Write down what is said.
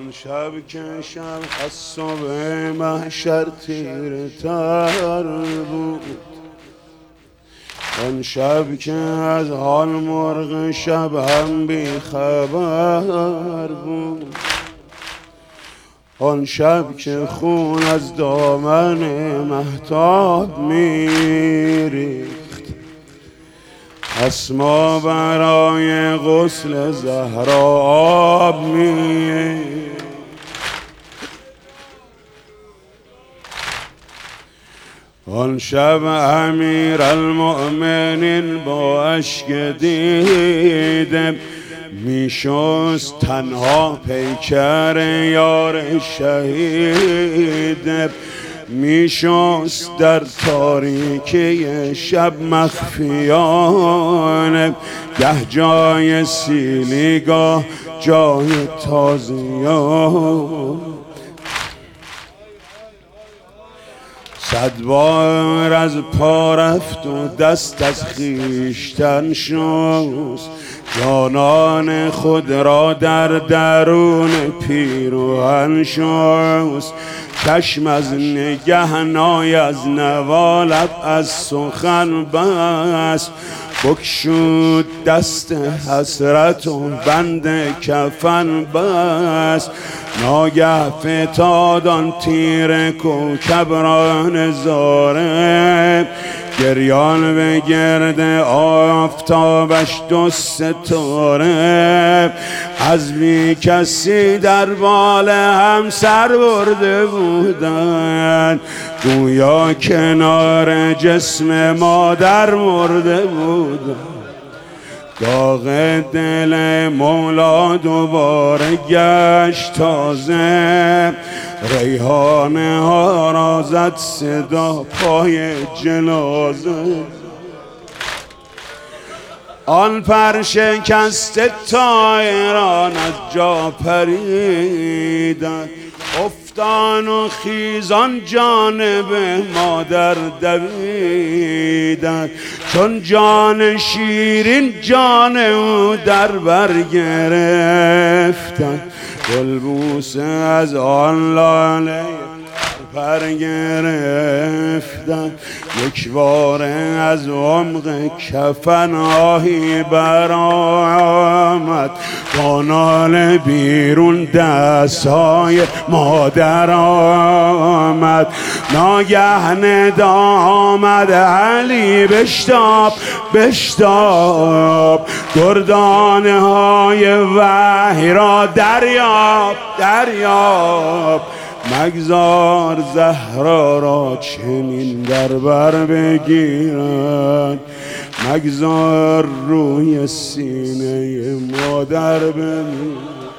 آن شب که شب از صبح محشر تیره تر بود، آن شب که از حال مرغ شب هم بی خبر بود، آن شب که خون از دامن مهتاب میریخت، اسما برای غسل زهرا آب میریخت. آن شب امیرالمؤمنین با اشک دیده میشست تنها پیکر یار شهید، میشست در تاریکی شب مخفیانه، گه جای سیلی گاه جای تازیان. 100 بار از پا رفت و دست از خویشتن شست، جانان خود را در درون پیراهن شست. چشم از نگهنای از نوالب از سخن بست، بکشود دست حسرت و بند کفن بست. ناگه فتاد آن تیر کوکب را نظاره، گریان به گرد آفتابش 2 ستاره. از بی کسی در بال هم سر برده بودن، گویا کنار جسم مادر مرده بودن. داغ دل مولا دوباره گشت تازه، ریحانه ها را زد صدا پای جنازه. آن پر شکسته طایران از جا پریدند، افتان و خیزان جانب مادر دویدند. چون جان شیرین جان او در بر گرفتند، گلبوسه از آن لاله پر گرفتن. یک باره از عمق کفن آهی برآمد، با ناله بیرون دستهای مادر آمد. ناگه ندا آمد علی بشتاب بشتاب، دردانه های وحی را دریاب دریاب. مگذار زهرا را چنین در بر بگیرد، مگذار روی سینه مادر بمیرد.